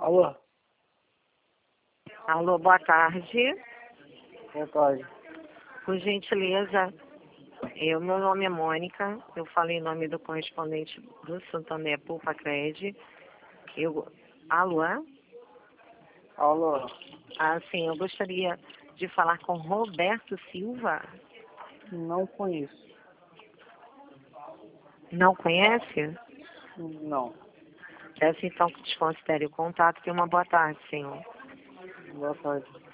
Alô? Alô, boa tarde. Boa tarde. Por gentileza, meu nome é Mônica, eu falei em nome do correspondente do Santander Pulpacred. Alô? Alô? Sim, eu gostaria de falar com Roberto Silva. Não conheço. Não conhece? Não. Peço então que desconsidere o contato e uma boa tarde, senhor. Boa tarde.